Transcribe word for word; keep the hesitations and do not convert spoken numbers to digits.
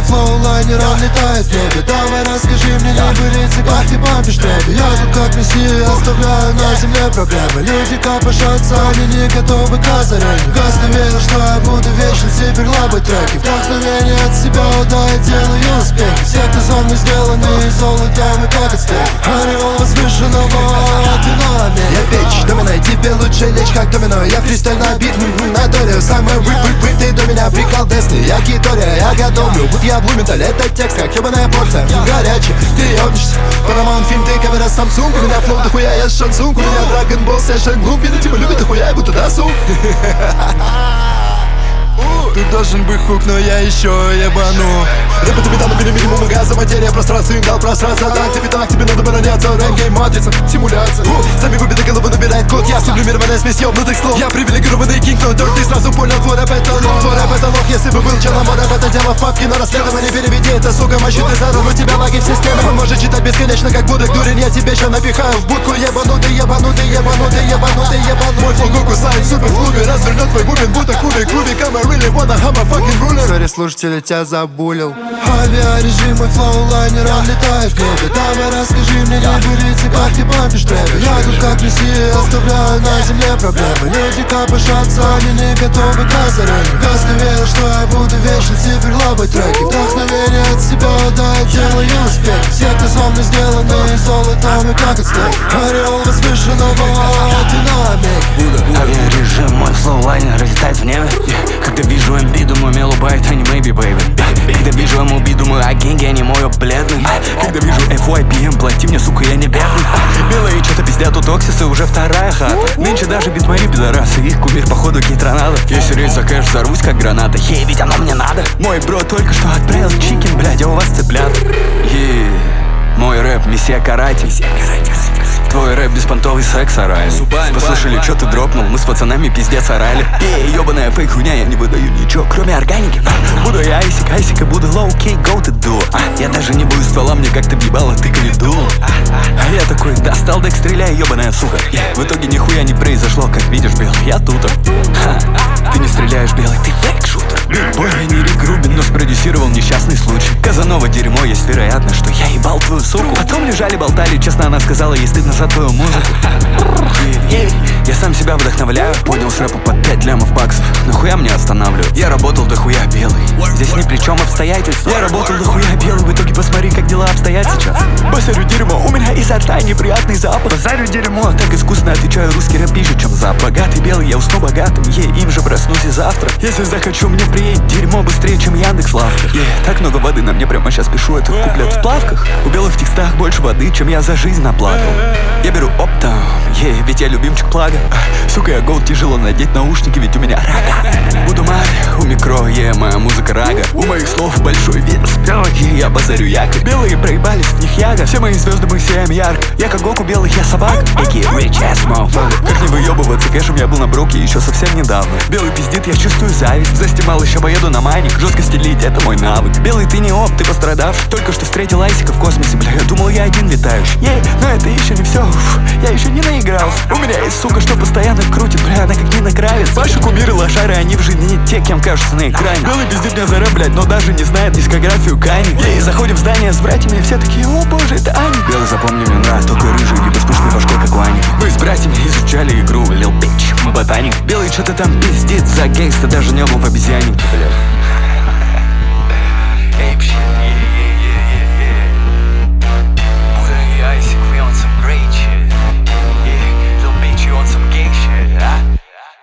флоу, лайнер, он летает в небе. Давай расскажи мне небылицы, как ты бомбишь небе. Я тут как мессия, оставляю на земле проблемы. Люди копошатся, они не готовы к озарению. Газ не верил, что я буду вечен, теперь лабать треки. Вдохновение от себя, да, я делаю успехи. Все, кто за мной сделаны золотом и как от стеки. Ореол возвышенного динамика. Я печь, доминой, тебе лучше лечь как домино. Я фристайл на бит, на долю. Самый выпы, ты до меня прикол Десны. Я Китория, я готовлю, будь я Блументаль. Это текст, как ебаная порция. Горячий, ты ебнешься. Paramount фильм, ты камера Samsung. У меня флоу дохуя, я шансунг. У меня Dragon Ball Session Gloom. Видно, типа любит дохуя, я будто досуг. Тут должен быть хук, но я еще ебану. Рэп это беда, набери минимум газа. Материя, пространство, им дал пространство. Так тебе так, тебе надо обороняться. Рэп-гейм, матрица, симуляция. Сами выбиты головы набирает код. Я сублимированная смесь ёбнутых слов. Я привилегированный кинг, но торт, ты сразу понял, твой рэп это лох. Твой рэп это лох, если бы был челом, рэп это дело в папке. На расследование переведи это, сука, мощи ты зарыл. У тебя лаги в системе. Он может читать бесконечно, как будто дурень. Я тебе еще напихаю в будку. Ебанутый, ебанутый, ебанутый, ебанутый, ебанутый. Мой флоу кусает супер в клубе. Развернет твой бубен, будто кубик, кубик. I'm a really wanna have a fucking ruler. Сори, слушатели, тебя забулил. Авиарежим, мой флоу, лайнер, он летает в небе. Давай расскажи мне небылицы, как ты бомбишь небе. Я тут как мессия, оставляю на земле проблемы. Люди копошатся, они не готовы к озарению. Газ не верил, что я буду вечен, теперь лабать треки. Вдохновение от себя, да, я делаю успех. Все, кто со мной сделаны золотом и как от стеки. Ореол возвышенного динамик. Авиарежим, мой флоу, лайнер летает в небе. Когда вижу эм би, думаю, Мелу байт, а не maybe, baby. Когда вижу эм эл би, думаю, а генги, они мой бледный. Когда вижу эф уай пи эм, плати мне, сука, я не бедный. Белые что-то пиздят, тут оксисы, уже вторая хата. Нынче даже бит мои пидорасы, их кумир, походу, кейтронадо. Если рейс за кэш, взорвусь, как граната. Ей, ведь оно мне надо. Мой бро только что отправил чикен, блядь, а у вас цыплят. Ей, мой рэп, мессия каратель. Твой рэп беспонтовый секс орали. Послушали, что ты дропнул, мы с пацанами пиздец орали. Эй, ебаная фейк хуйня, я не выдаю ничего, кроме органики. Буду я айсик, айсик и буду low-key, go to do. Я даже не буду ствола, мне как-то въебало, ты коридул. А я такой, достал, так стреляй, ебаная сука. В итоге нихуя не произошло, как видишь, белый, я тут. Ты не стреляешь, белый, ты фейк-шутер. Бой, я не Рик Рубин, но спродюсировал несчастный случай. Казанова дерьмо, есть вероятность, что я ебал твою суку. Потом лежали, болтали, честно она сказала, ей стыдно за твою музыку. Я сам себя вдохновляю, понял с рэпа под пять лямов баксов. Нахуя мне останавливать? Я работал дохуя белый, здесь ни при чем обстоятельства. Я работал дохуя белый, в итоге посмотри, как дела обстоят сейчас. Базарю дерьмо, у меня изо рта неприятный запах. Базарю дерьмо, так искусно отвечаю, русский рэп пишет, чем за. Богатый белый, я усну богатым, ей, им же проснусь и завтра. Если захочу, мне приедет дерьмо быстрее, чем Яндекс.Лавка. Ей, так много воды, на мне прямо сейчас пишу этот куплет в плавках. У белых в текстах больше воды, чем я за жизнь наплакал. Я беру оптом, ей, ведь я любимчик плага. Сука, я голд, тяжело надеть наушники, ведь у меня рага. Буду марь, у микро, е, моя музыка рага. У моих слов большой вес, белые, я базарю якорь. Белые проебались, в них яга, все мои звезды мы сияем ярко. Я как Гоку, белых, я собак, эки, rich ass motherfucker. Как не выебываться, кэшем я был на броке еще совсем недавно. Белый пиздит, я чувствую зависть. Застимал, еще поеду на маник, жестко стелить, это мой навык. Белый, ты не оп, ты пострадавший. Только что встретил Айсика в космосе, бля, я думал, я один летающий. Ей, но это еще не все, уф, я еще не наигрался. У меня есть сука, что постоянно крутит, бля, она как Нина Кравец. Ваши кумиры, лошары, они в жизни не те, кем кажутся на экране. Белый пиздит мне за рэп, блядь, но даже не знает дискографию Кани. Ей, заходим в здание с братьями, все такие, о боже, это Аня. Белый, запомни, мне нравится только рыжий, либо с пышной башкой, как у Ани. Мы с братьями изучали игру Lil Bitch, ботаник. Белый что-то там пиздит за гейста, даже не был в обезьяннике, блядь.